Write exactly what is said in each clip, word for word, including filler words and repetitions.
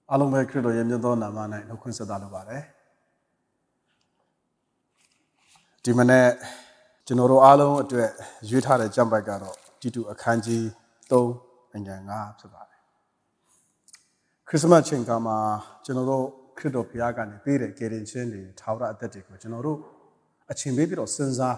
အားလုံးပဲခရစ်တော်ရဲ့မြတ်သောနာမ၌နှုတ်ခွန်းဆက်သလိုပါတယ်ဒီမနေ့ကျွန်တော်တို့အားလုံးအတွက်ရွေးထားတဲ့ကျမ်းပိုက်ကတော့တီတုအခန်းကြီးသုံးအငယ်ငါးဖြစ်ပါတယ်ခရစ်စမတ်ချိန်ကမှာကျွန်တော်တို့ခရစ်တော်ဘုရားကနေပေးတဲ့ကယ်တင်ခြင်းတွေထာဝရအသက်တွေကိုကျွန်တော်တို့အချိန်ပေးပြီးတော့စဉ်းစား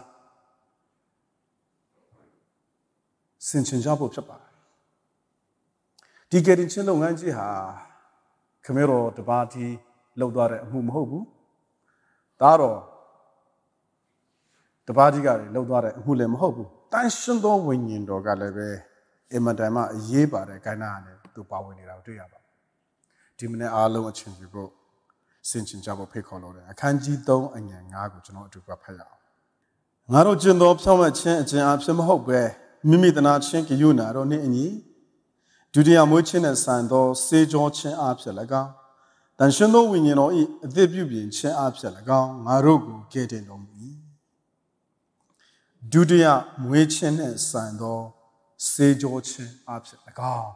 ဆင်ခြင်ကြဖို့ဖြစ်ပါတယ်ဒီကယ်တင်ခြင်းလုပ်ငန်းကြီးဟာခမဲတော်တပါးတီလောက်သွားတဲ့အမှုမဟုတ်ဘူးဒါတော့တပါးတီကလည်းလောက်သွားတဲ့အမှုလည်းမဟုတ်ဘူးတန်ရှင်သောဝိညာဉ်တော်ကလည်းပဲအမတန်မှအရေးပါတဲ့ခိုင်းနာနဲ့သူပါဝင်နေတာကိုတွေ့ရပါတယ်ဒီမနေ့အားလုံးအချင်းပြဖို့ဆင်ခြင်ကြဖို့ဖိတ်ခေါ်လို့တယ်အခန်းကြီးသုံးအငယ်ငါးကိုကျွန်တော်အတူဖတ်ရအောင်ငါတို့ကျင့်သောဖြောင့်မတ်ခြင်းအကျင့်အဖြစ်မဟုတ်ပဲမိမိတနာခြင်းကယူနာတို့နှင့်အညီဒုတိယမွေးခြင်းနဲ့ဆိုင်သောစေကြောခြင်းအဖြစ်၎င်းတန်ရှင်သောဝိညာဉ်တော်၏အသက်ပြုပြင်ခြင်းအဖြစ်၎င်းငါတို့ကိုကယ်တင်တော်မူ၏ဒုတိယမွေးခြင်းနဲ့ဆိုင်သောစေကြောခြင်းအဖြစ်၎င်း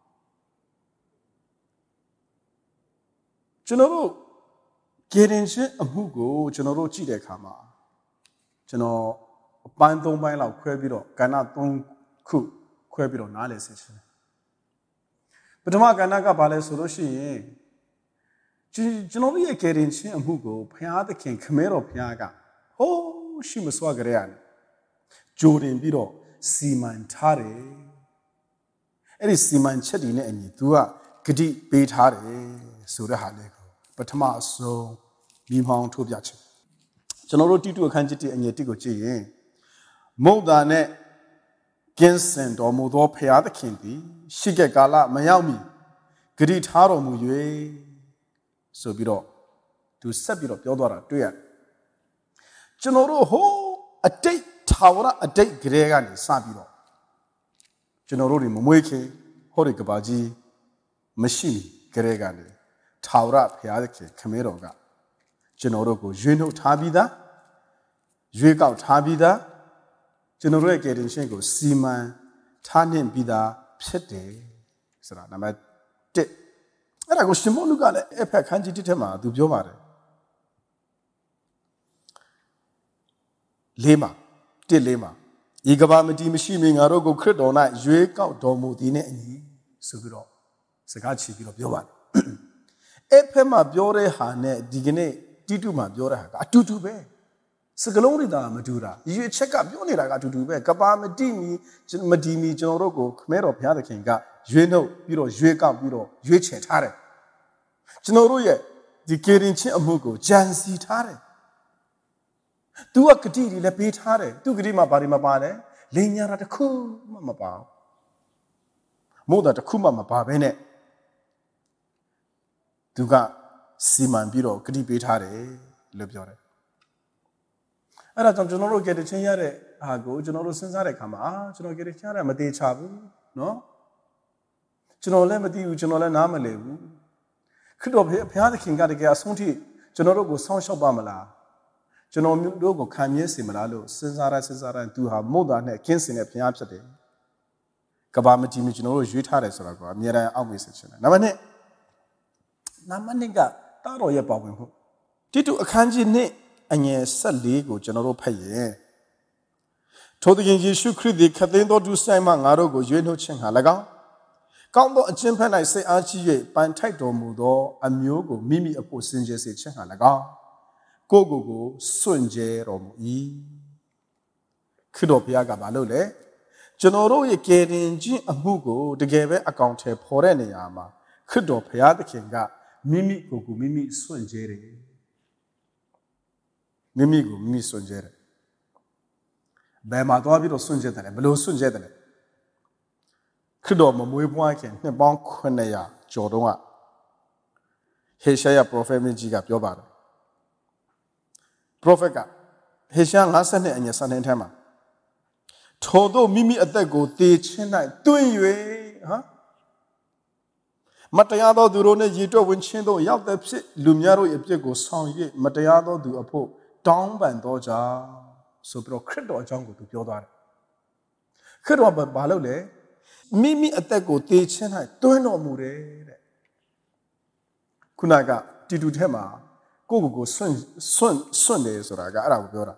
ကျွန်တော်တို့ကယ်တင်ခြင်းအမှုကိုကျွန်တော်တို့ကြည့်တဲ့အခါမှာကျွန်တော်အပိုင်းသုံးပိုင်းလောက်ခွဲပြီးတော့ကဏ္ဍသုံးခုခွဲပြီးတော့နားလည်စေချင်တယ်ပထမကဏ္ဍကဘာလဲဆိုလို့ရှိရင်ကျွန်တော်တို့ရဲ့ကယ်တင်ခြင်းအမှုကိုဘုရားသခင်ခမဲတော်ဘုရားကဟိုးရှိမစွာကြရရတယ်ကြိုတင်ပြီးတော့စီမံထားတယ်အဲ့ဒီစီမံချက်တွေနဲ့အညီသူကဂတိပေးထားတယ်ဆိုတဲ့ဟာလေးကိုပထမအဆုံးမိမောင်းထုတ်ပြချင်ကျွန်တော်တို့တိတုအခန်းကြီးတစ်အငယ်တစ်ကိုကြည့်ရင်မုတ်တာနဲ့ကင်းစင်တော်မူသောဘုရားသခင်သည်ရှိခဲ့ကာလမရောက်မီဂတိထားတော်မူ၍ဆိုပြီးတော့သူဆက်ပြီးတော့ပြောသွားတာတွေ့ရတယ်ကျွန်တော်တို့ဟိုးအတိတ်ထာဝရအတိတ်ကလေးကနေစပြီးတော့ကျွန်တော်တို့တွေမမွေးခင်ဟောဒီကဘာကြီးမရှိကလေးကနေထာဝရဘုရားသခင်ခမဲတော်ကကျွန်တော်တို့ကိုရွေးနှုတ်ထားပြီးသားရွေးကောက်ထားပြီးသားကျွန်တော်တို့ရဲ့ကယ်တင်ခြင်းကိုစီမံထားနှင့်ပြီးသားဖြစ်တယ်ဆိုတာနံပါတ်တစ်အဲ့ဒါကိုရှင်မောလုကလည်းအဖက်ခန်းကြီးတစ်ထက်မှာသူပြောပါတယ်လေးမှာတစ်လေးမှာဤကဘာမတီမရှိမီငါတို့ကိုခရစ်တော်၌ရွေးကောက်တော်မူသည်နဲ့အညီဆိုပြီးတော့စကားချီပြီးတော့ပြောပါတယ်အဖက်မှာပြောတဲ့ဟာနဲ့ဒီကနေ့တိတုမှာပြောတဲ့ဟာကအတူတူပဲစကလုံးတွေသာမတူတာရွေချက်ကပြောနေတာကအတူတူပဲကဘာမတိမီမတီမီကျွန်တော်တို့ကိုခမဲတော်ဘုရားသခင်ကရွေးနှုတ်ပြီးတော့ရွေးကောက်ပြီးတော့ရွေးချယ်ထားတယ်ကျွန်တော်တို့ရဲ့ဒီကယ်တင်ခြင်းအမှုကိုကြံစီထားတယ်သူကဂတိတွေလည်းပေးထားတယ်သူဂတိမှာဘာတွေမပါလဲလိန်ညာတာတစ်ခုမှမပါဘူးမို့တာတစ်ခုမှမပါဘဲနဲ့သူကစီမံပြီးတော့ဂတိပေးထားတယ်လို့ပြောတယ်အဲ့ဒါကြောင့်ကျွန်တော်တို့ကယ်တင်ခြင်းရတဲ့ဟာကိုကျွန်တော်တို့စဉ်းစားတဲ့အခါမှာကျွန်တော်ကယ်တင်ခြင်းရမသေးချဘူးเนาะကျွန်တော်လည်းမသိဘူးကျွန်တော်လည်းနားမလည်ဘူးခရစ်တော်ဘုရားသခင်ကတကယ်အဆုံးထိကျွန်တော်တို့ကိုစောင့်ရှောက်ပါမလားကျွန်တော်တို့ကိုခံမြဲစေမလားလို့စဉ်းစားရစဉ်းစားရသူဟာမုတ်တာနဲ့ကင်းစင်တဲ့ဘုရားဖြစ်တယ်ကဘာမတီမီကျွန်တော်တို့ရွေးထားတယ်ဆိုတာကအမြဲတမ်းအောက်မေ့စေချင်တယ်နံပါတ်နှစ်နံပါတ်နှစ်ကတာတော်ရဲ့ပါဝင်မှုတိတုအခန်းကြီးနှစ်အငယ်ဆက်လေးကိုကျွန်တော်တို့ဖတ်ရင်ထိုသခင်ယေရှုခရစ်သည်ခတ်သိမ်းသောဒုစရိုက်မှငါတို့ကိုရွေးနှုတ်ခြင်းဟာ၎င်းကောင်းသောအခြင်းဖက်၌စိတ်အားကြီး၍ပန်ထိုက်တော်မူသောအမျိုးကိုမိမိအဖို့စင်ကြယ်စေခြင်းဟာ၎င်းကိုကိုကိုစွန့်ကြဲတော်မူ၏ခရစ်တော်ဘုရားကဘာလုပ်လဲကျွန်တော်တို့ရဲ့ကယ်တင်ခြင်းအမှုကိုတကယ်ပဲအကောင်အထည်ဖော်တဲ့နေရာမှာခရစ်တော်ဘုရားသခင်ကမိမိကိုကိုမိမိစွန့်ကြဲတယ်မိမိကိုမိမိစွန့်ကြဲတယ်ဘယ်မှာသွားပြီးတော့စွန့်ကြဲတယ်လဲဘယ်လိုစွန့်ကြဲတယ်လဲခရစ်တော်မမွေးဖွားခင်နှစ်ပေါင်းခုနှစ်ရာကျော်တုန်းကဟေရှာယပရောဖက်မင်းကြီးကပြောပါတယ်ပရောဖက်ကဟေရှာငါးဆယ်နှစ်အငယ်ဆယ်နှစ်ထဲမှာထို့သောမိမိအသက်ကိုသေခြင်း၌တွင်၍ဟာမတရားသောသူတို့နှင့်ရည်တွက်ဝင်ခြင်းတို့ရောက်တဲ့ဖြစ်လူများတို့ရဲ့အပြစ်ကိုဆောင်၍မတရားသောသူအဖို့တောင်းပန်သောကြောင့်ဆိုပြီးတော့ခရစ်တော်အကြောင်းကိုသူပြောသွားတယ်ခရစ်တော်ဘာလုပ်လဲမိမိအသက်ကိုသေခြင်း၌တွန်းတော်မူတယ်တဲ့ Kunaga, Tidutema, Gogo, Sun, Sun, Sunday, Soraga, Arabura.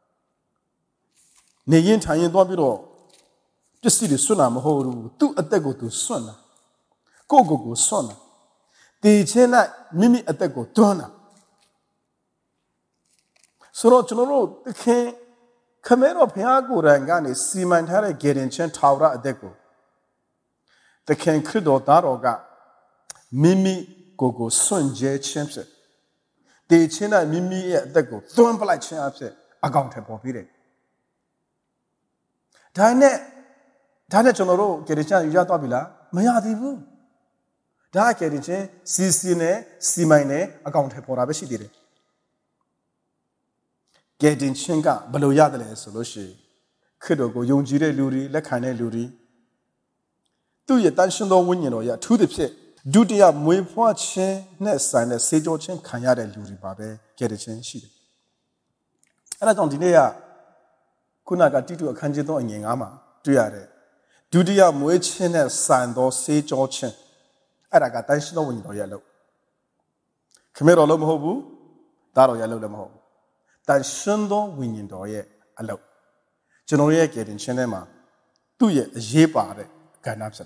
Nayin Tayin Dobiro, just see the Sunam Horu, two at the go to Suna. Gogo go Sona. The Chena, Mimi at the go, Donna. So, General, the king, Camero Piago Rangani, Simantara getting Chen Taura at the go. The king Crido Daroga, Mimi Gogo Sun J. Champset. The Chena Mimi at the go, don't like Champset, accountable period. Dine, Dine General, Gerichan Yatabila, Mayadibu. Da Geriche, Sisine, Simane, accountable Abishidire. Getting Chinga, Baloyadale solution. Kudogo, Yonjire Luri, Lekane Luri. Do ye dancing no winning or ya to the pit. Do the up muy poache, nest and a sejo chen, Kanyada Luri Babe, get a chen sheet. And I don't deny Kunaga Titu a Kanjito and Yangama, do yare. Do the up muy chen as sand or sejo chen. And I got dancing no winning or yellow. Camero Lomhobu, Daro Yellow Lemho. Dancing no winning or ye, allow. Genoria getting chenema. Do ye a ye bar. Ganapsade.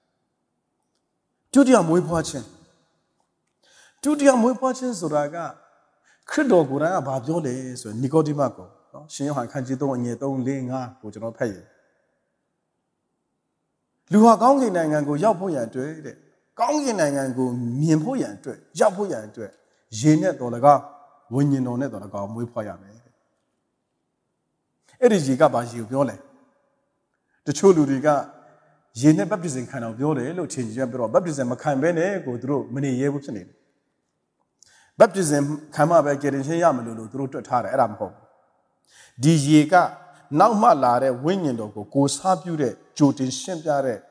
Tudia muy poachin. Tudia muy poachin Zoraga. Credo Gura Babiole, so Nicodimaco. She had Kanjito and yet only laying up, which not pay. Lua Gongi and go Yapoya to it. Gongi and go Miempoya to it. Yapoya to it. Jeanette Dolaga, when you know net on a gum with Poya. It is Yigabaji Viole. The Chuludiga. Yene baptism kind of yore, look change your baptism, a kind bene go through many years in it. Baptism come up getting Yamalu through to Tara Adam home. D. Yega, now Malare, winning logo, goes half you there, Jotin Shempare.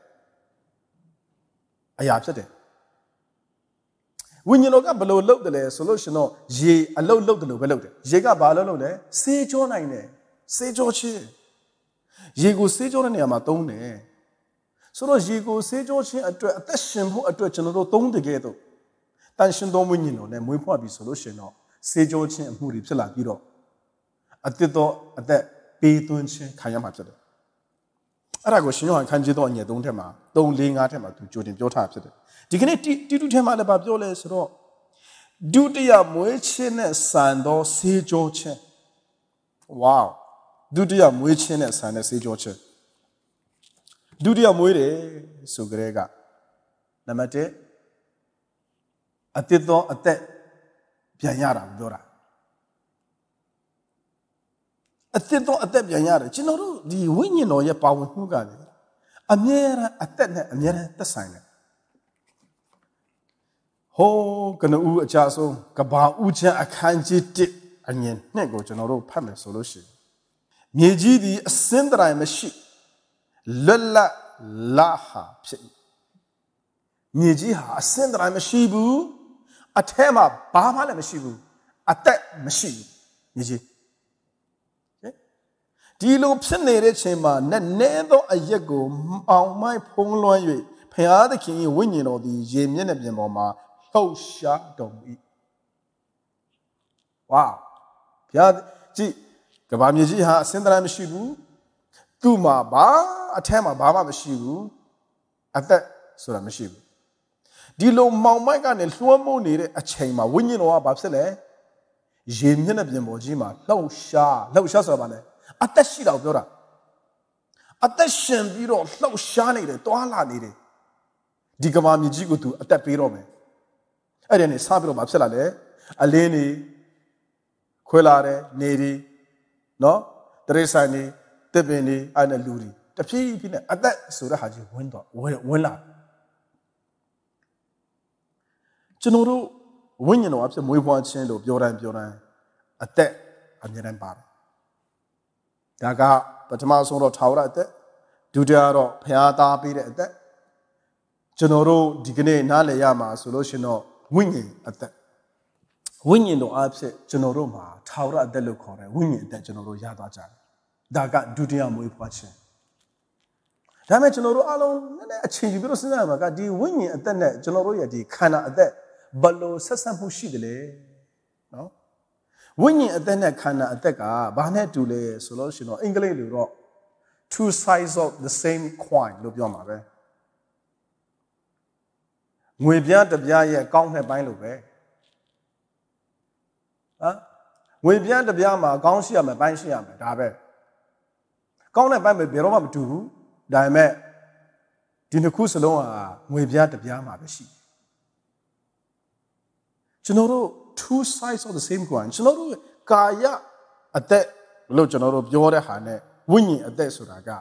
I upset it. When you look up below load the solution, no, ye a low load the low, Jega Balo there, say John Ine, say George. Ye go say John Yamatone. So ye go say George at a simple at a general tone together. Danshin don't win, you know, then we probably solution or say George and who lives a lot, you know. At the door at that Beethoven Kayam after that. Arago, and Kanjito and don't tema, don't ling at him to Jordan Jota. Dignity did you tell me about Joles raw? Do the Amuichin sand or say George? Wow. Do the Amuichin sand and say George? Do the Amuire, so Grega. Namate Atito at that Pianyara, Dora. Atito at that Pianyara, Chinoro, the winning or your power who got it. A mere at that, a mere the sign. Ho, Ganu Ajaso, Gaba Uja, a kanji dip, and yen, nego, general permanent solution. Meji the Sindra machine. Lala Laha Nijiha, a Sindra Mashibu, a Tema, Bama Mashibu, a that machine. Niji. Dilo Psenere Chema, Nenedo a Yego, on my Pongloy, Paya the king winning or the Yemian of Yamoma, Ho Sha don't eat. Wow. Piad, gee, Gabamijiha, Sindra Mashibu. Tuma ba a tema baba mashibu at that sort of mashibu. Dilo Maumagan and Luamo needed a chama, when you know about Sele, Jimina Bimojima, low sha, low shasabane, at that shit of Dora. At that shem biro, low shani, Toala needed. Digamami Jigutu at that pirome. And then it's Sabro Babsela, Aleni, Quelare, Neri, no, Teresani. Tebeni and a luri. The people at that sort of Haji window, well up. General, when you know, I'm we want to change of Yoran Yoran at that and Yaran Bar. Daga, but Maso Tower at that, Dudiaro, Piata Pire at that. General Digane Nalayama solution or winging at that. Winging no upset General Ma, Tower at the local, winging that General Yadajan. Daga duty am we watching. Damage no alone, a change because I got the winning at the net, General Yadi, Kana at that. ဘလို့ဆက်ဆက်မှုရှိတယ်လေနော်ဝိညာဉ်အသက်နဲ့ခန္ဓာအသက်ကဘာနဲ့တူလဲဆိုလို့ရှိရင်တော့အင်္ဂလိပ်လိုတော့ two sides of the same coin လို့ပြောမှာပဲငွေပြားတစ်ပြားရဲ့ကောင်းတဲ့ပိုင်းလိုပဲဟမ်ငွေပြားတစ်ပြားမှာကောင်းရှိရမယ်ပိုင်းရှိရမယ်ဒါပဲကောင်းတဲ့ပိုင်းပဲဘယ်တော့မှမတူဘူးဒါပေမဲ့ဒီနှစ်ခုစလုံးဟာငွေပြားတစ်ပြားမှာပဲရှိကျွန်တော်တို့ two sides of the same coin ကျွန်တော်တို့ကာယအသက်လို့ကျွန်တော်တို့ပြောတဲ့ဟာနဲ့ဝိညာဉ်အသက်ဆိုတာက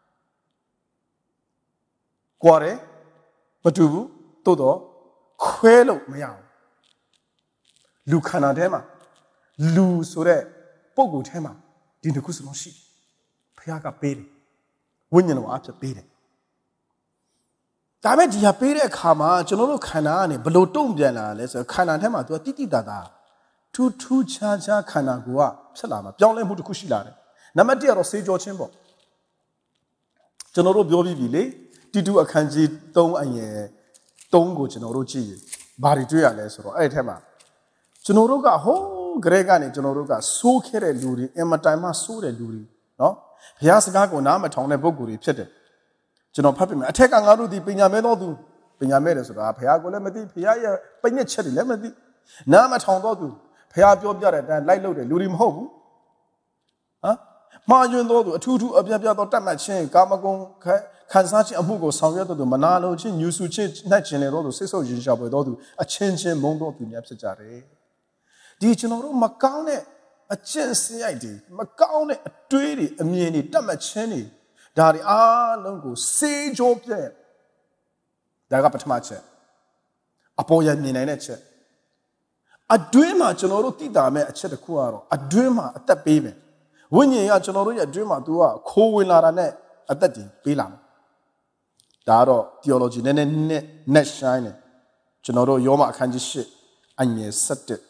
ကွာတယ်မတူဘူးတိုးတော့ခွဲလို့မရဘူးလူခန္ဓာထဲမှာလူဆိုတဲ့ပုံကိုယ်ထဲမှာဒီတစ်ခုစလုံးရှိဖခင်ကပေးတယ်ဝိညာဉ်တော်အဖြစ်ပေးတယ်ဒါပေမဲ့ဒီဟာပေးတဲ့အခါမှာကျွန်တော်တို့ခန္ဓာကနေဘလို့တုံ့ပြန်လာလဲဆိုတော့ခန္ဓာထဲမှာသူကတိတိတတ်တာထူးထူးခြားခြားခန္ဓာကိုယ်ကဖြစ်လာမှာပြောင်းလဲမှုတစ်ခုရှိလာတယ်နံပါတ်တစ်ကတော့စေကြောချင်းပေါ့ကျွန်တော်တို့ပြောပြီးပြီလေတိတုအခန်းကြီးသုံးအငယ်သုံးကိုကျွန်တော်တို့ကြည့်ရင်ဘာတွေတွေ့ရလဲဆိုတော့အဲ့ဒီထဲမှာကျွန်တော်တို့ကဟိုးဂရဲကနေကျွန်တော်တို့ကဆိုးခဲ့တဲ့လူတွေအင်မတန်မှဆိုးတဲ့လူတွေနော်ဘုရားစကားကိုနားမထောင်တဲ့ပုဂ္ဂိုလ်တွေဖြစ်တယ်ကျွန်တော်ဖတ်ပြမယ်အထက်ကငါတို့ဒီပညာမဲ့တော်သူပညာမဲ့တယ်ဆိုတာဘုရားကိုလည်းမသိဘုရားရဲ့ပညတ်ချက်တွေလည်းမသိနားမထောင်တော့သူဘုရားပြောပြတဲ့အတိုင်းလိုက်လို့တယ်လူတွေမဟုတ်ဘူးဟမ်မှားယွင်းတော်သူအထူးထူးအပြပြတော့တတ်မှတ်ခြင်းကာမဂုဏ်ခံစားခြင်းအမှုကိုဆောင်ရွက်တော်သူမနာလိုခြင်းညူဆူခြင်းနှက်ခြင်းလေတော်သူစိတ်ဆိုးရင်ရှာပွေတော်သူအချင်းချင်းမုန်းတော်သူများဖြစ်ကြတယ်ဒီကျွန်တော်တို့မကောင်းတဲ့အကျင့်စရိုက်တွေမကောင်းတဲ့အတွေးတွေအမြင်တွေတတ်မှတ်ခြင်းတွေဒါတွေအားလုံးကိုစေးကြောပြဲဒါကပထမချက်အပေါ်ရမြင်နိုင်တဲ့ချက်အတွင်းမှာကျွန်တော်တို့တည်တာမဲ့အချက်တစ်ခုကတော့အတွင်းမှာအသက်ပေးမယ်ဝိညာဉ်ကကျွန်တော်တို့ရဲ့အတွင်းမှာ तू ကခိုးဝင်လာတာနဲ့အသက်တည်ပေးလာမယ်ဒါကတော့ theology နည်းနည်းနဲ့ net shine တယ်ကျွန်တော်တို့ယောမအခန်းကြီး၈အငယ်၁၁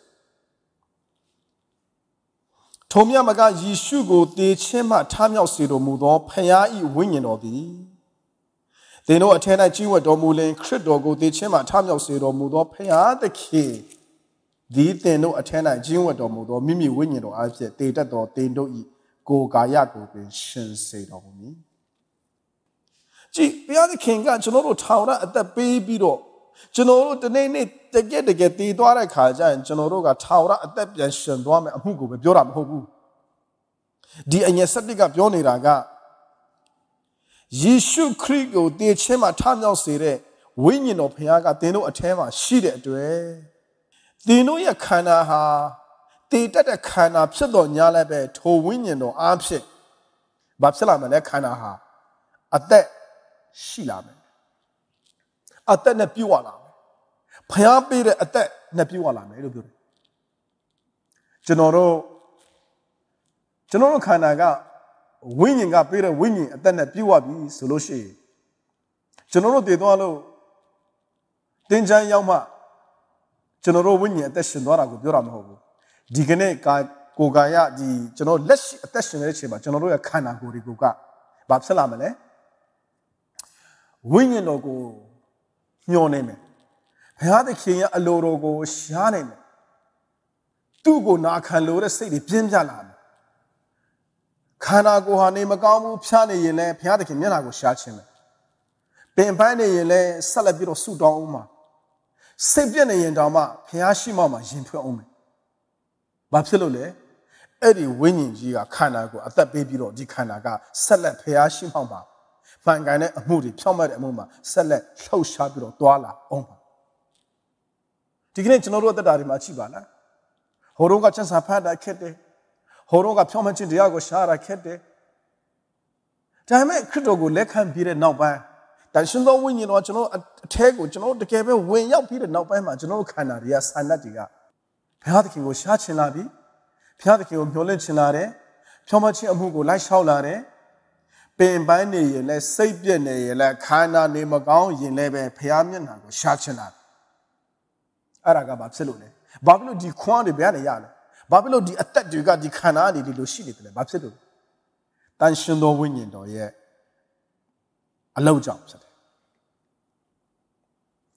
ထိုမြတ်မကယေရှုကိုတေခြင်းမှထမြောက်စေတော်မူသောဖခင်၏ဝိညာဉ်တော်သည်သင်တို့အထက်၌ကြီးဝတ်တော်မူလင်ခရစ်တော်ကိုတေခြင်းမှထမြောက်စေတော်မူသောဖခင်သခင်ဒီသင်တို့အထက်၌ကြီးဝတ်တော်မူသောမိမိဝိညာဉ်တော်အဖြစ်တေတတ်သောသင်တို့၏ကိုယ်ကာယကိုပင်ရှင်စေတော်မူမည်ကြည်ဘုရားသခင်ကကျွန်တော်တို့ထောင်ရအသက်ပေးပြီးတော့ကျွန်တော်တို့တနေ့နေ့တကယ်တကယ်တည်သွားတဲ့ခါကျရင်ကျွန်တော်တို့ကထာဝရအသက်ပြန်ရှင်သွားမယ်အမှုကိုပဲပြောတာမဟုတ်ဘူးဒီအငယ်၁၁ကပြောနေတာကယေရှုခရစ်ကိုတည်ခြင်းမှာထမြောက်စေတဲ့ဝိညာဉ်တော်ဘုရားကသင်တို့အထဲမှာရှိတဲ့အတွက်သင်တို့ရဲ့ခန္ဓာဟာတည်တတ်တဲ့ခန္ဓာဖြစ်တော်ညာလည်းပဲထိုဝိညာဉ်တော်အားဖြင့်ဘာဖြစ်လာမလဲခန္ဓာဟာအသက်ရှိလာမယ်အသက်နဲ့ပြည့်ဝလာမယ်ဖျားပေးတဲ့အသက်နဲ့ပြည့်ဝလာမယ်လို့ပြောတယ်ကျွန်တော်တို့ကျွန်တော်တို့ခန္ဓာကဝိညာဉ်ကပေးတဲ့ဝိညာဉ်အသက်နဲ့ပြည့်ဝပြီဆိုလို့ရှိရင်ကျွန်တော်တို့တည်သွားလို့တင်ချမ်းရောက်မှကျွန်တော်တို့ဝိညာဉ်အသက်ရှင်သွားတာကိုပြောတာမဟုတ်ဘူးဒီကနေ့ကာကိုယ်ကာယဒီကျွန်တော်လက်ရှိအသက်ရှင်တဲ့အချိန်မှာကျွန်တော်တို့ရဲ့ခန္ဓာကိုယ်တွေကဘာဖြစ်လာမလဲဝိညာဉ်တော်ကိုညှော်နေမယ်ဘုရားသခင်ရဲ့အလိုတော်ကိုရှားနေမယ်သူ့ကိုနာခံလို့တဲ့စိတ်တွေပြင်းပြလာမယ်ခန္ဓာကိုယ်ဟာနေမကောင်းဘူးဖြားနေရင်လည်းဘုရားသခင်မျက်နှာကိုရှားခြင်းပဲပင်ပန်းနေရင်လည်းဆက်လက်ပြီးတော့ဆုတောင်းအောင်မှာစိတ်ပြည့်နေရင်တောင်မှဘုရားရှိမှမှာရင်ထွက်အောင်မယ်ဘာဖြစ်လို့လဲအဲ့ဒီဝိညာဉ်ကြီးကခန္ဓာကိုအသက်ပေးပြီးတော့ဒီခန္ဓာကဆက်လက်ဘုရားရှိမှမှာဖန်ကန်တဲ့အမှုတွေဖြောင့်မတ်တဲ့အမှုမှာဆက်လက်လှုပ်ရှားပြီးတော့တွာလာအောင်ပါဒီကနေ့ကျွန်တော်တို့အသက်တာတွေမှာရှိပါလားဟိုတော့ကချက်စာဖတ်တာခက်တယ်ဟိုတော့ကဖြောင့်မတ်ခြင်းတရားကိုရှားတာခက်တယ်ဒါပေမဲ့ခရစ်တော်ကိုလက်ခံပြီးတဲ့နောက်ပိုင်းတန်ရှင်သောဝိညာဉ်တော်ကျွန်တော်အထဲကိုကျွန်တော်တကယ်ပဲဝင်ရောက်ပြီးတဲ့နောက်ပိုင်းမှာကျွန်တော်ခန္ဓာတွေကဆန္ဒတွေကဘုရားသခင်ကိုရှားချင်လာပြီဘုရားသခင်ကိုမျှော်လင့်ချင်လာတယ်ဖြောင့်မတ်ခြင်းအမှုကိုလိုက်လျှောက်လာတယ်ပင်ပန်းနေရင်လည်းစိတ်ပြည့်နေရင်လည်းခန္ဓာနေမကောင်းရင်လည်းပဲဘုရားမျက်နှာကိုရှားချင်လာတယ်အဲ့ဒါကဘာဖြစ်လို့လဲဘာဖြစ်လို့ဒီခွန်းတွေဘယ်ကနေရလဲဘာဖြစ်လို့ဒီအသက်တွေကဒီခန္ဓာတွေဒီလိုရှိနေတယ်လဲဘာဖြစ်လို့တန်ရှင်သောဝိညာဉ်တော်ရဲ့အလောက်ကြောင့်ဖြစ်တယ်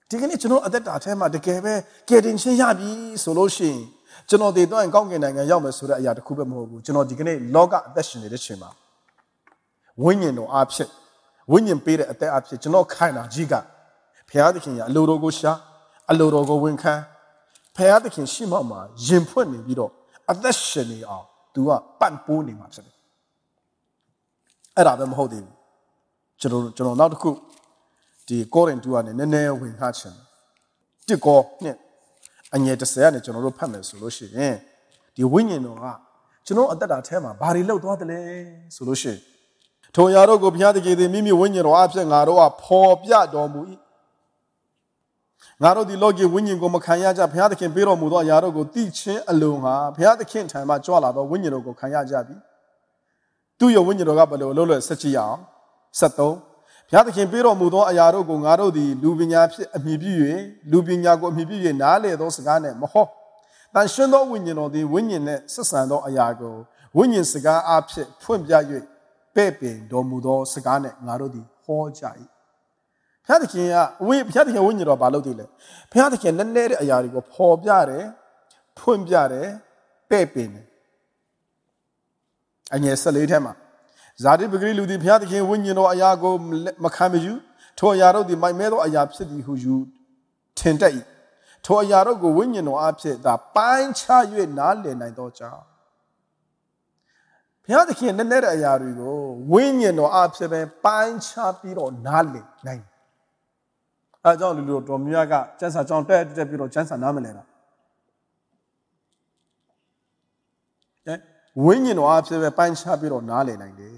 ဒီကနေ့ကျွန်တော်အသက်တာထဲမှာတကယ်ပဲကယ်တင်ခြင်းရပြီဆိုလို့ရှိရင်ကျွန်တော်ဒီတော့ကောင်းကင်နိုင်ငံရောက်မယ်ဆိုတဲ့အရာတစ်ခုပဲမဟုတ်ဘူးကျွန်တော်ဒီကနေ့လောကအသက်ရှင်နေတဲ့အချိန်မှာဝိညာဉ်တော်အားဖြင့်ဝိညာဉ်ပေးတဲ့အသက်အားဖြင့်ကျွန်တော်ခိုင်တာကြီးကဘုရားသခင်ရဲ့အလိုတော်ကိုရှာအလိုတော်ကိုဝန်ခံဘုရားသခင်ရှိမှမှာယင်ဖွင့်နေပြီးတော့အသက်ရှင်နေအောင်သူကပန့်ပိုးနေမှာဖြစ်တယ်အဲ့ဒါပဲမဟုတ်သေးဘူးကျွန်တော်ကျွန်တော်နောက်တစ်ခုဒီကောရင်တူကနေနည်းနည်းဝင်ထားချင်တစ်ကောနဲ့အငယ်တစ်ဆယ်ကနေကျွန်တော်တို့ဖတ်မယ်ဆိုလို့ရှိရင်ဒီဝိညာဉ်တော်ကကျွန်တော်အသက်တာထဲမှာဘာတွေလောက်သွားတယ်လဲဆိုလို့ရှိရင်ထိုအရာတို့ကိုဘုရားသခင်သည်မိမိဝိညာဉ်တော်အဖြစ်ငါတို့ကဖော်ပြတော်မူ၏ငါတို့ဒီလောကီဝိညာဉ်ကိုမခံရကြဘုရားသခင်ပေးတော်မူသောအရာတို့ကိုသိချင်းအလုံးဟာဘုရားသခင်ထံမှကြွလာသောဝိညာဉ်တော်ကိုခံရကြပြီသူ့ရဲ့ဝိညာဉ်တော်ကဘယ်လိုအလုပ်လဲဆက်ကြည့်ရအောင်ဆက်သုံးဘုရားသခင်ပေးတော်မူသောအရာတို့ကိုငါတို့သည်လူပညာဖြင့်အမိပြု၍လူပညာကိုအမိပြု၍နားလေသောစကားနဲ့မဟုတ်တန်ရှင်းသောဝိညာဉ်တော်သည်ဝိညာဉ်နဲ့ဆက်ဆံသောအရာကိုဝိညာဉ်စကားအဖြစ်ဖွင့်ပြ၍ပဲ့ပင်တော်မူသောစကားနဲ့ငါတို့သည်ဟောကြ၏ဘုရားသခင်ကဝိဘုရားသခင်ဝိညာဉ်တော်ဘာလုပ်သေးလဲဘုရားသခင်နဲ့နဲ့တဲ့အရာတွေကိုဖော်ပြတယ်ဖွင့်ပြတယ်ပဲ့ပင်တယ်အငယ်၁၄ထဲမှာဇာတိပဂရိလူသည်ဘုရားသခင်ဝိညာဉ်တော်အရာကိုမခံမယူထိုအရာတို့သည်မိုက်မဲသောအရာဖြစ်သည်ဟုယူထင်တတ်၏ထိုအရာတို့ကိုဝိညာဉ်တော်အဖြစ်သာပိုင်းခြား၍နားလည်နိုင်သောကြောင့်ဘုရားသခင်နဲ့နဲ့တဲ့အရာတွေကိုဝိညာဉ်တော်အဖြစ်ပဲပိုင်းခြားပြီးတော့နားလည်နိုင်အဲကြောင့်လူလူတော်မြတ်ကကျမ်းစာကြောင်းတက်တက်ပြီးတော့ကျမ်းစာနားမလဲတာအဲဝိညာဉ်တော်အဖြစ်ပဲပိုင်းခြားပြီးတော့နားလည်နိုင်တယ်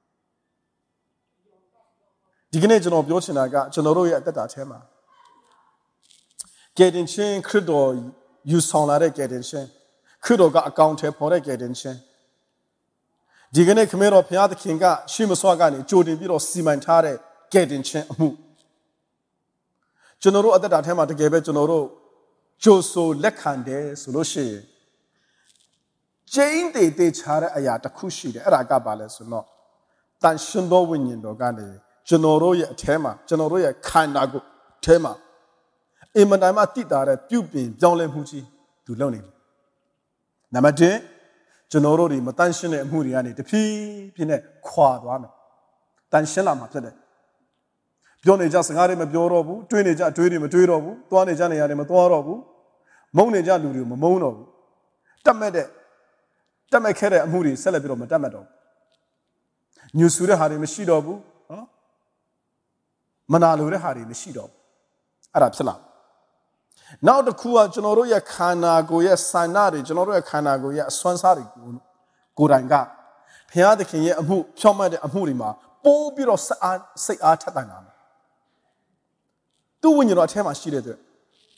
ဒီကနေ့ကျွန်တော်ပြောချင်တာကကျွန်တော်တို့ရဲ့အသက်တာထဲမှာကယ်တင်ခြင်းခရစ်တော်ယူဆောင်လာတဲ့ကယ်တင်ခြင်းခရစ်တော်ကအကောင့်ထဲပေါ်တဲ့ကယ်တင်ခြင်းဒီကနေ့ခမဲတော်ဘုရားသခင်ကရှေးမစွာကနေကြိုတင်ပြီးတော့စီမံထားတဲ့ကယ်တင်ခြင်းအမှုကျွန်တော်တို့အသက်တာထဲမှာတကယ်ပဲကျွန်တော်တို့ကြိုဆိုလက်ခံတယ်ဆိုလို့ရှိရင်ကျင်းတည်တည်ချတဲ့အရာတစ်ခုရှိတယ်အဲ့ဒါကဘာလဲဆိုတော့တန်ရှင်သောဝိညာဉ်တော်ကနေကျွန်တော်တို့ရဲ့အထဲမှာကျွန်တော်တို့ရဲ့ခန္ဓာကိုယ်အထဲမှာအင်မတန်မှတည်တာတဲ့ပြုပြင်ပြောင်းလဲမှုကြီးသူလုပ်နေတယ်နံပါတ်တစ်ကျွန်တော်တို့ဒီမတန်ရှင်းတဲ့အမှုတွေကနေတဖြည်းဖြည်းနဲ့ခွာသွားမယ်တန်ရှင်းလာမှာဖြစ်တယ်ပြောနေကြစကားတွေမပြောတော့ဘူးတွေးနေကြတွေးတွေမတွေးတော့ဘူးသွားနေကြနေရတယ်မသွားတော့ဘူးမုန်းနေကြလူတွေမမုန်းတော့ဘူးတတ်မဲ့တဲ့တတ်မဲ့ခဲ့တဲ့အမှုတွေဆက်လက်ပြီးတော့မတတ်မဲ့တော့ဘူးညူဆူတဲ့ဟာတွေမရှိတော့ဘူးနော်မနာလိုတဲ့ဟာတွေမရှိတော့ဘူးအဲ့ဒါဖြစ်လာနောက်တစ်ခုကကျွန်တော်တို့ရဲ့ခန္ဓာကိုယ်ရဲ့ဆန္ဒတွေကျွန်တော်တို့ရဲ့ခန္ဓာကိုယ်ရဲ့အစွမ်းစားတွေကိုကိုယ်တိုင်ကဘုရားသခင်ရဲ့အမှုဖြောင့်မတ်တဲ့အမှုတွေမှာပိုးပြီးတော့စိတ်အားစိတ်အားထက်သန်တာမယ်သူ့ဝိညာဉ်တော်အထဲမှာရှိတဲ့အတွက်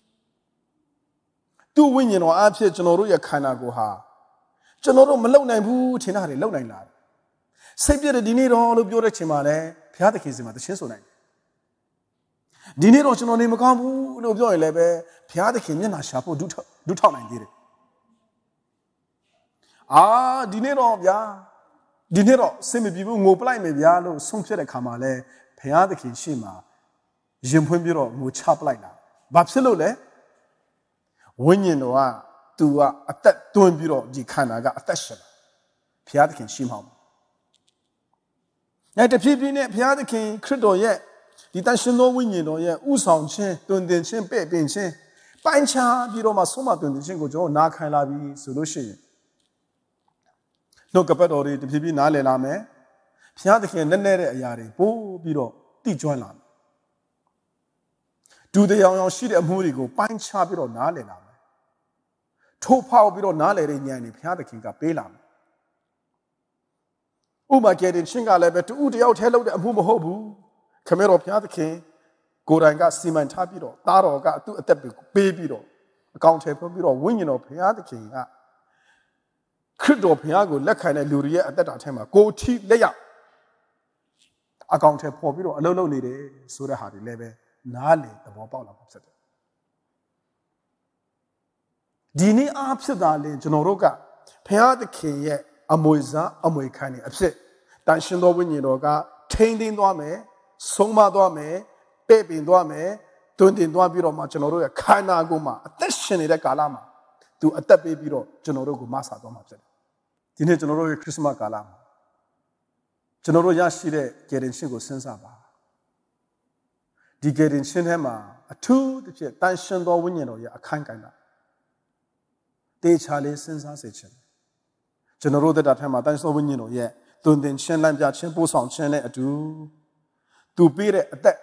သူ့ဝိညာဉ်တော်အဖြစ်ကျွန်တော်တို့ရဲ့ခန္ဓာကိုယ်ဟာကျွန်တော်တို့မလုံနိုင်ဘူးထင်တာတွေလုံနိုင်လာတယ်စိတ်ပြည့်တဲ့ဒီနေ့တော့လို့ပြောတဲ့ချိန်မှာလည်းဘုရားသခင်စီမှာသချင်းဆိုနိုင်တယ်ဒီနေ့တော့ကျွန်တော်နေမကောင်းဘူးလို့ပြောရင်လည်းပဲဘုရားသခင်မျက်နှာရှာဖို့ဒုထောက်ဒုထောက်နိုင်သေးတယ်အာဒီနေ့တော့ဗျာဒီနေ့တော့စိတ်မပြေဘူးငိုပလိုက်မယ်ဗျာလို့ဆုံးဖြတ်တဲ့ခါမှာလဲဘုရားသခင်ရှေ့မှာရင်ဖွင့်ပြီးတော့ငိုချပလိုက်တာဘာဖြစ်လို့လဲဝိညာဉ်တော်ကသူကအသက်သွင်းပြီးတော့ဒီခန္ဓာကအသက်ရှင်တာဘုရားသခင်ရှိမှာအဲတဖြည်းဖြည်းနဲ့ဘုရားသခင်ခရစ်တော်ရဲ့ဒီတန်ရှင်သောဝိညာဉ်တော်ရဲ့ဥဆောင်ခြင်းတွင်တင်ခြင်းပဲ့ပြင်ခြင်းပိုင်းခြားပြီးတော့မှဆုံးမတွင်တင်ခြင်းကိုကျွန်တော်နားခံလာပြီဆိုလို့ရှိရင်နှုတ်ကပတ်တော်တွေတဖြည်းဖြည်းနားလည်လာမယ်ဘုရားသခင်နဲ့နဲ့တဲ့အရာတွေပို့ပြီးတော့တိကျွမ်းလာမယ်ဒူတရားအောင်ရှိတဲ့အမှုတွေကိုပိုင်းခြားပြီးတော့နားလည်လာမယ်ထိုးဖောက်ပြီးတော့နားလည်တဲ့ဉာဏ်တွေဘုရားသခင်ကပေးလာမယ်ဥပမာကယ်တင်ခြင်းကလည်းပဲတူတယောက်ထဲလုပ်တဲ့အမှုမဟုတ်ဘူးခမဲတော်ဘုရားသခင်ကိုယ်တိုင်ကစီမံထားပြီးတော့သားတော်ကသူ့အသက်ကိုပေးပြီးတော့အကောင့်ထဲပို့ပြီးတော့ဝိညာဉ်တော်ဘုရားသခင်ကခရစ်တော်ဘုရားကိုလက်ခံတဲ့လူတွေရဲ့အသက်တာထဲမှာကိုယ်ထိလက်ရအကောင့်ထဲပေါ်ပြီးတော့အလုံးလုံးနေတယ်ဆိုတဲ့ဟာတွေလည်းပဲနားလေသဘောပေါက်လာမှာဖြစ်တယ်ဒီနေ့အားဖြစ်တာလေကျွန်တော်တို့ကဘုရားသခင်ရဲ့အမွေစားအမွေခံနေအဖြစ်တန်ရှင်သောဝိညာဉ်တော်ကထိန်းသိမ်းသွားမယ်ဆုံးမသွားမယ်ပဲ့ပင်သွားမယ်တွင်တင်သွားပြီးတော့မှကျွန်တော်တို့ရဲ့ခန္ဓာကိုယ်မှာအသက်ရှင်နေတဲ့ကာလမှာသူအသက်ပေးပြီးတော့ကျွန်တော်တို့ကိုမဆာသွားမှာဖြစ်တယ်ဒီနေ့ကျွန်တော်တို့ရဲ့ခရစ်စမတ်ကာလမှာကျွန်တော်တို့ရရှိတဲ့ကယ်တင်ခြင်းကိုစဉ်းစားပါဒီကယ်တင်ခြင်းထဲမှာအထူးတစ်ဖြစ်တန်ရှင်သောဝိညာဉ်တော်ရဲ့အခန်းကဏ္ဍတေချာလေးစဉ်းစားစေခြင်းကျွန်တော်တို့တဲ့တာထဲမှာတန်ရှင်သောဝိညာဉ်တော်ရဲ့သွန်သင်ခြင်းလမ်းပြခြင်းပို့ဆောင်ခြင်းနဲ့အတူသူပေးတဲ့အသက်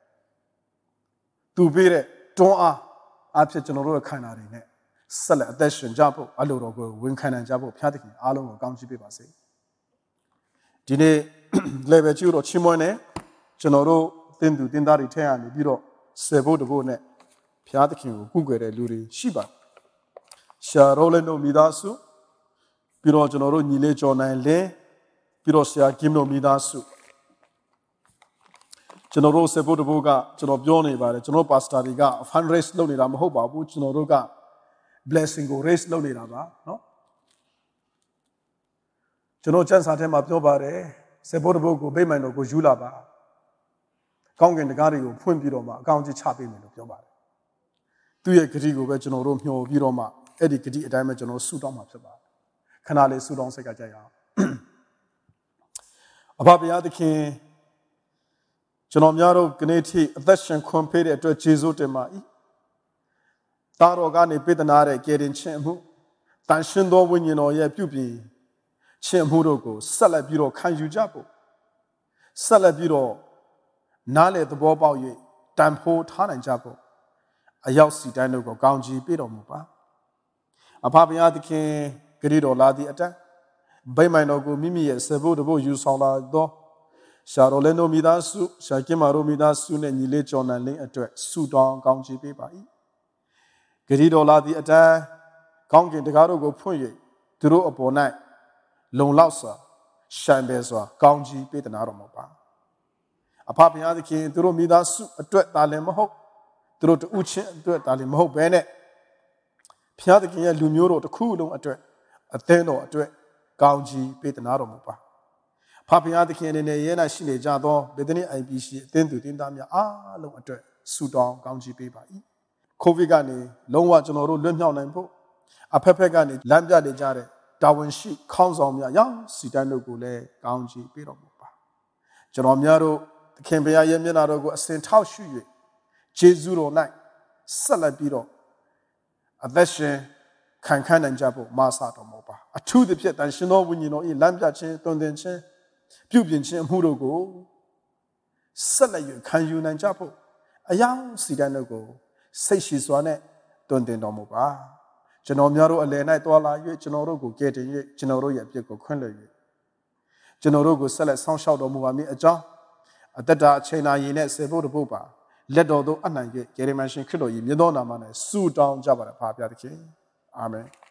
သူပေးတဲ့တွန်းအားအဖြစ်ကျွန်တော်တို့ရဲ့ခန္ဓာတွေနဲ့ဆက်လက်အသက်ရှင်ကြဖို့အလိုတော်ကိုဝန်ခံနိုင်ကြဖို့ဖျားသခင်အားလုံးကိုကောင်းချီးပေးပါစေဒီနေ့ level ကြီးတော့ချီးမွမ်းနေကျွန်တော်တို့တင်သူတင်သားတွေထဲကနေပြီးတော့ဆယ်ဖို့တဖို့နဲ့ဖျားသခင်ကိုကုကွယ်တဲ့လူတွေရှိပါတယ်ရှာရိုလန်တို့မိသားစုပြီးတော့ကျွန်တော်တို့ညီလေးကျော်နိုင်လင်းပြီးတော့ဆရာကင်တို့မိသားစုကျွန်တော်တို့ဆယ်ဖို့တဖို့ကကျွန်တော်ပြောနေပါတယ်ကျွန်တော်ပါစတာတွေက fund raise လုပ်နေတာမဟုတ်ပါဘူးကျွန်တော်တို့က blessing ကို raise လုပ်နေတာပါเนาะကျွန်တော်ကျမ်းစာထဲမှာပြောပါတယ်ဆယ်ဖို့တဖို့ကိုဗိမာန်တော်ကိုယူလာပါကောင်းကင်တကားတွေကိုဖွင့်ပြီးတော့မှအကောင့်ကြီးချပေးမယ်လို့ပြောပါတယ်သူ့ရဲ့ဂတိကိုပဲကျွန်တော်တို့မျှော်ပြီးတော့မှအဲ့ဒီဂတိအတိုင်းပဲကျွန်တော်ဆုတောင်းမှာဖြစ်ပါတယ်ခဏလေးဆုတောင်းစိတ်ကကြရအောင်အဘဘုရားသခင်ကျွန်တော်များတို့ကနေ့ထိအသက်ရှင်ခွန်ဖေးတဲ့အတွက်ယေရှုတင်ပါ၏တာတော်ကနေပေးသနာတဲ့ကယ်တင်ခြင်းမှုတန်ရှင်သောဝိညာဉ်တော်ရဲ့ပြုပြင်ခြင်းမှုတို့ကိုဆက်လက်ပြီးတော့ခံယူကြဖို့ဆက်လက်ပြီးတော့နားလေသဘောပေါက်၍တန်ဖိုးထားနိုင်ကြဖို့အရောက်စီတိုင်းတို့ကိုကောင်းချီးပေးတော်မူပါအဖဘုရားသခင်ဂရုတော်လာသည့်အတန်းဗိမာန်တော်ကိုမိမိရဲ့ဆေဖို့တဖို့ယူဆောင်လာသောရှာရိုလန်တို့မိသားစုရှာကင်မာတို့မိသားစုနဲ့ညီလေးကျော်နိုင်လင်းအတွက်ဆုတောင်းကောင်းချီးပေးပါ၏ဂရုတော်လာသည့်အတန်းကောင်းကင်တကားတို့ကိုဖွင့်၍သူတို့အပေါ်၌လုံလောက်စွာရှံပဲစွာကောင်းချီးပေးသနာတော်မူပါအဖဘုရားသခင်သူတို့မိသားစုအတွက်တာလည်းမဟုတ်သူတို့တူချင်းအတွက်တာလည်းမဟုတ်ဘဲနဲ့ဘုရားသခင်ရဲ့လူမျိုးတို့တစ်ခုလုံးအတွက်အသင်းတော်အတွက်ကောင်းချီးပေးသနာတော်မူပါဖဘုရားသခင်အနေနဲ့ရဲနာရှိနေကြသောဗေဒနိ အိုင် ပီ စီ အသင်းသူတင်သားများအားလုံးအတွက်ဆုတောင်းကောင်းချီးပေးပါ၏ကိုဗစ်ကနေလုံးဝကျွန်တော်တို့လွတ်မြောက်နိုင်ဖို့အဖက်ဖက်ကနေလမ်းပြနေကြတဲ့တာဝန်ရှိခေါင်းဆောင်များရောက်စီတန်းတို့ကိုလည်းကောင်းချီးပေးတော်မူပါကျွန်တော်များတို့သခင်ဘုရားရဲ့မျက်နာတော်ကိုအစဉ်ထောက်ရှု၍ယေရှုတော်၌ဆက်လက်ပြီးတော့အသက်ရှင်ခံခံနိုင်ကြဖို့မာစာတော်မူပါအထူးသဖြင့်တန်ရှင်သောဝိညာဉ်တော်၏လမ်းပြခြင်းတွင်တင်ခြင်းပြုပြင်ခြင်းအမှုတို့ကိုဆက်လက်၍ခံယူနိုင်ကြဖို့အယောင်စီတန်းတို့ကိုစိတ်ရှိစွာနဲ့တွင်တင်တော်မူပါကျွန်တော်များတို့အလယ်၌တွာလာ၍ကျွန်တော်တို့ကိုကယ်တင်၍ကျွန်တော်တို့ရဲ့အပြစ်ကိုခွင့်လွှတ်၍ကျွန်တော်တို့ကိုဆက်လက်ဆောင်းလျှောက်တော်မူပါမည်အကြောင်းအသက်တာအချိန်နာရည်နဲ့ဆေဖို့တပုတ်ပါလက်တော်သို့အနှံ့၍ဂေရမန်ရှင်ခရစ်တော်၏မြတ်သောနာမ၌ဆုတောင်းကြပါရဖာဘုရားသခင်အာမင်